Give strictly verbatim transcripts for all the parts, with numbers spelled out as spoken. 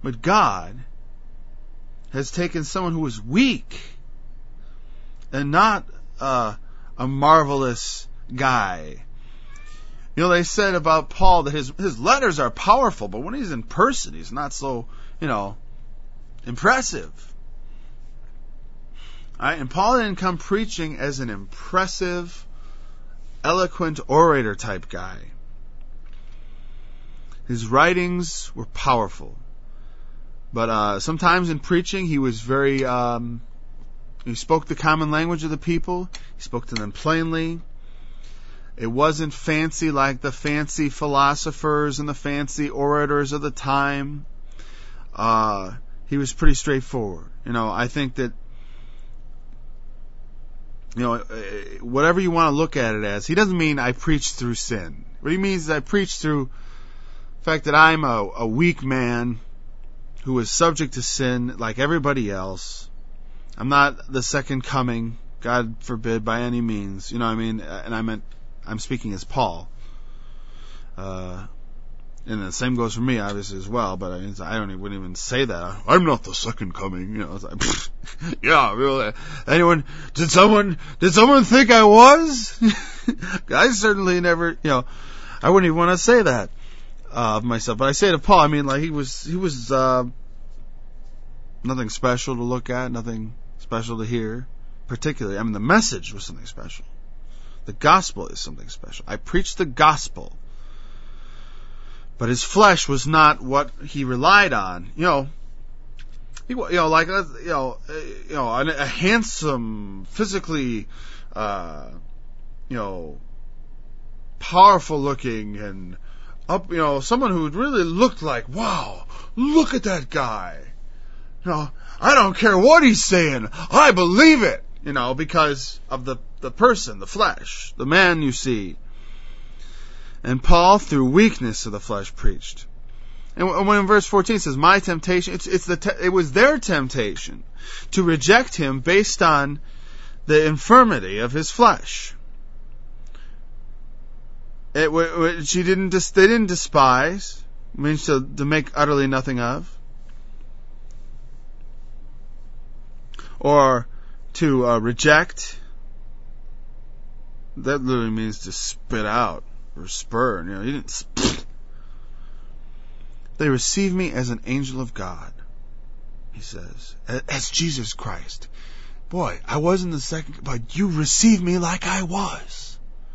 But God has taken someone who was weak and not uh, a marvelous guy. You know, they said about Paul that his his letters are powerful, but when he's in person, he's not so, you know, impressive. All right, and Paul didn't come preaching as an impressive, eloquent orator type guy. His writings were powerful. But uh, sometimes in preaching, he was very, um, he spoke the common language of the people. He spoke to them plainly. It wasn't fancy like the fancy philosophers and the fancy orators of the time. Uh, he was pretty straightforward. You know, I think that, you know, whatever you want to look at it as, he doesn't mean I preach through sin. What he means is I preach through the fact that I'm a, a weak man who is subject to sin like everybody else. I'm not the second coming, God forbid, by any means. You know what I mean? And I meant, I'm speaking as Paul. Uh, and the same goes for me, obviously, as well, but I, mean, I don't even, wouldn't even say that. I'm not the second coming, you know. It's like, yeah, really. Anyone, did someone, did someone think I was? I certainly never, you know, I wouldn't even want to say that. Uh, of myself, but I say to Paul, I mean, like he was, he was uh, nothing special to look at, nothing special to hear, particularly. I mean, the message was something special. The gospel is something special. I preached the gospel, but his flesh was not what he relied on. You know, he, you know, like you know, you know, a, a handsome, physically, uh, you know, powerful looking and up, you know, someone who really looked like, wow, look at that guy. You know, I don't care what he's saying. I believe it. You know, because of the, the person, the flesh, the man you see. And Paul, through weakness of the flesh, preached. And when in verse fourteen it says, my temptation, it's, it's the, te- it was their temptation to reject him based on the infirmity of his flesh. It, which he didn't, they didn't despise, means to, to make utterly nothing of, or to uh, reject. That literally means to spit out or spurn. You know, he didn't. They receive me as an angel of God, he says, as Jesus Christ. Boy, I wasn't the second, but you receive me like I was.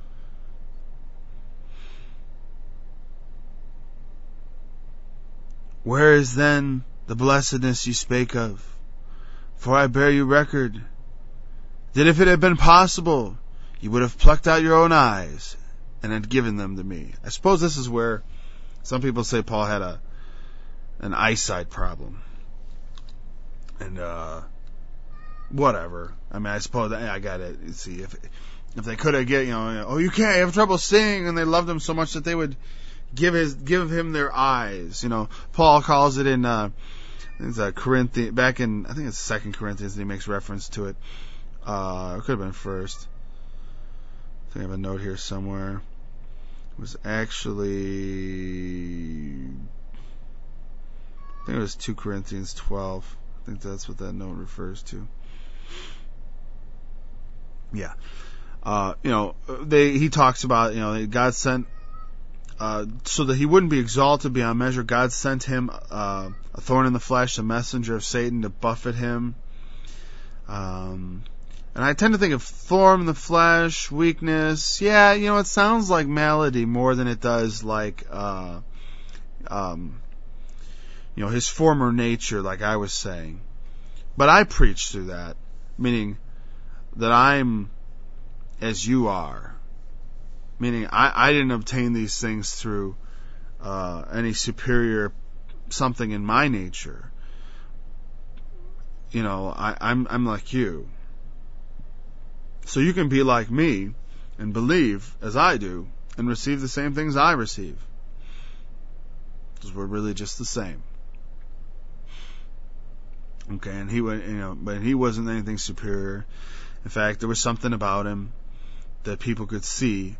Where is then the blessedness you spake of? For I bear you record that if it had been possible, you would have plucked out your own eyes and had given them to me. I suppose this is where some people say Paul had a an eyesight problem. And, uh, whatever. I mean, I suppose that, I got it. See, if if they could have get, you know, oh, you can't, you have trouble seeing, and they loved him so much that they would give his, give him their eyes. You know, Paul calls it in, uh, it's a Corinthians, back in, I think it's Second Corinthians, and he makes reference to it. Uh, it could have been First. I think I have a note here somewhere. It was actually, I think it was two Corinthians twelve. I think that's what that note refers to. Yeah. Uh, you know, they, he talks about, you know, God sent, uh, so that he wouldn't be exalted beyond measure, God sent him, uh, a thorn in the flesh, a messenger of Satan to buffet him. Um, and I tend to think of thorn in the flesh, weakness. Yeah, you know, it sounds like malady more than it does like, uh, um, you know, his former nature, like I was saying. But I preach through that, meaning that I'm as you are. Meaning I, I didn't obtain these things through uh, any superior something in my nature. You know, I, I'm I'm like you. So you can be like me and believe as I do and receive the same things I receive. Because we're really just the same. Okay, and he went, you know, but he wasn't anything superior. In fact, there was something about him that people could see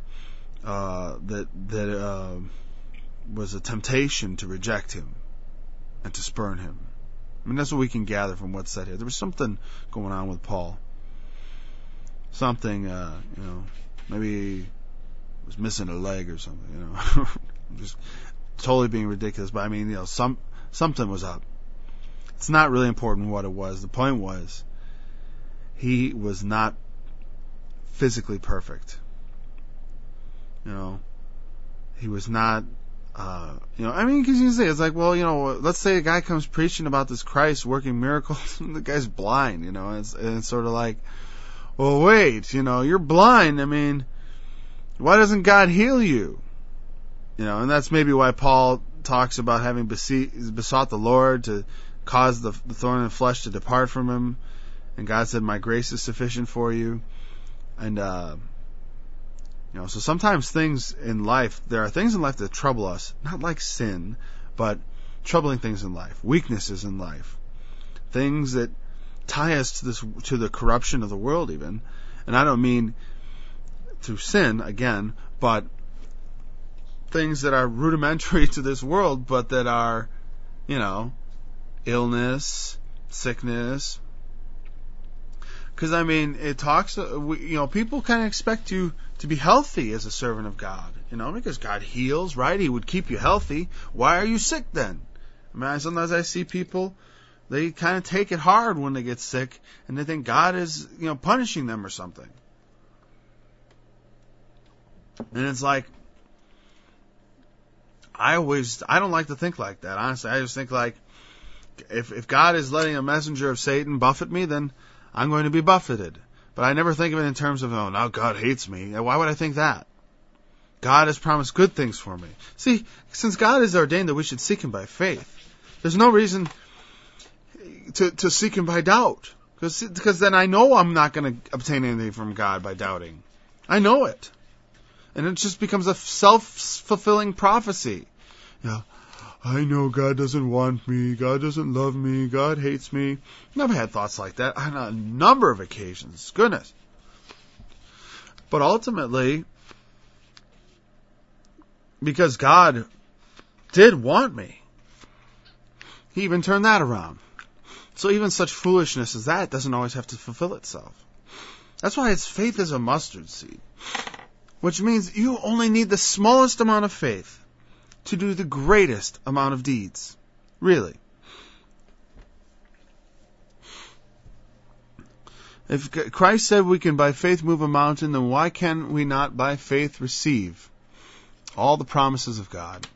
uh, that that uh, was a temptation to reject him. and to spurn him. I mean, that's what we can gather from what's said here. There was something going on with Paul. Something, uh, you know, maybe he was missing a leg or something, you know. Just totally being ridiculous, but I mean, you know, some something was up. It's not really important what it was. The point was, he was not physically perfect. You know, he was not, uh, you know, I mean, because you can say, it's like, well, you know, let's say a guy comes preaching about this Christ working miracles, and the guy's blind, you know, and it's, and it's sort of like, well, wait, you know, you're blind, I mean, why doesn't God heal you? You know, and that's maybe why Paul talks about having bese- besought the Lord to cause the, the thorn in the flesh to depart from him, and God said, my grace is sufficient for you. And, uh, you know, so sometimes things in life, there are things in life that trouble us, not like sin, but troubling things in life, weaknesses in life, things that tie us to this, to the corruption of the world even. And I don't mean through sin, again, but things that are rudimentary to this world, but that are, you know, illness, sickness. Because, I mean, it talks, you know, people kind of expect you to be healthy as a servant of God, you know, because God heals, right? He would keep you healthy. Why are you sick then? I mean, sometimes I see people, they kind of take it hard when they get sick, and they think God is, you know, punishing them or something. And it's like, I always, I don't like to think like that, honestly. I just think like, if if God is letting a messenger of Satan buffet me, then I'm going to be buffeted. But I never think of it in terms of, oh, now God hates me. Why would I think that? God has promised good things for me. See, since God has ordained that we should seek Him by faith, there's no reason to, to seek Him by doubt. Because then I know I'm not going to obtain anything from God by doubting. I know it. And it just becomes a self-fulfilling prophecy. You know, I know God doesn't want me. God doesn't love me. God hates me. I've had thoughts like that on a number of occasions. Goodness. But ultimately, because God did want me, He even turned that around. So even such foolishness as that doesn't always have to fulfill itself. That's why it's faith is a mustard seed. Which means you only need the smallest amount of faith to do the greatest amount of deeds. Really. If Christ said we can by faith move a mountain, then why can we not by faith receive all the promises of God?